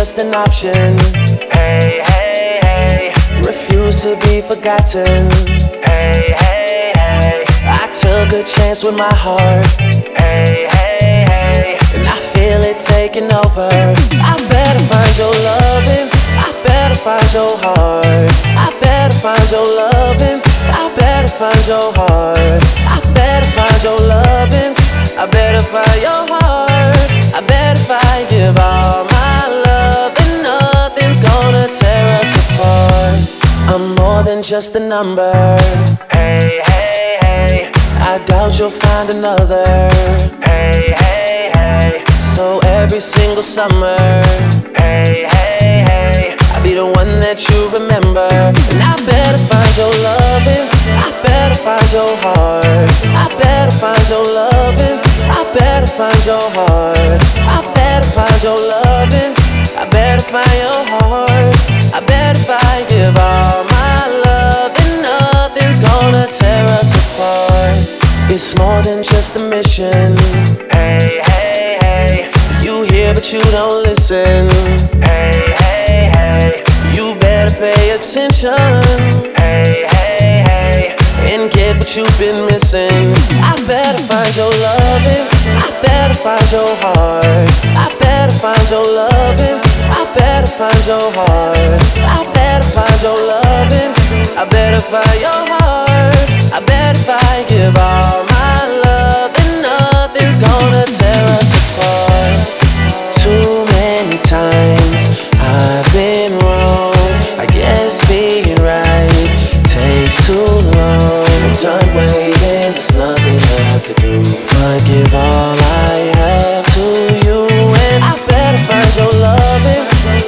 just an option. Hey, hey, hey. Refuse to be forgotten. Hey, hey, hey. I took a chance with my heart. Hey, hey, hey. And I feel it taking over. I better find your loving. I better find your heart. I better find your loving. I better find your heart. I better find your loving. I better find your heart. I better find, give all my love, and nothing's gonna tear us apart. I'm more than just a number. Hey, hey, hey. I doubt you'll find another. Hey, hey, hey. So every single summer, Hey, hey, hey. I'll be the one that you remember. And I better find your loving. I better find your heart. I better find your loving. I better find your heart. I better find your loving. I better find your heart. I better find, give all my love, and nothing's gonna tear us apart. It's more than just a mission. Hey, hey, hey. You hear but you don't listen. Hey, hey, hey. You better pay attention Hey, hey, hey. and get what you've been missing. I better find your loving. I better find your heart. I better find your loving. I better find your heart. I better find your loving. I better find your heart. I better find, give all my love, and nothing's gonna tear us apart. Too many times I've been wrong. I guess being right takes too long. I'm done waiting, there's nothing left to do but give all I have to you. And I better find your loving.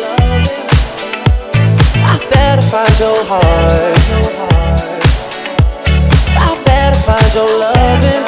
I better find your heart. I better find your loving.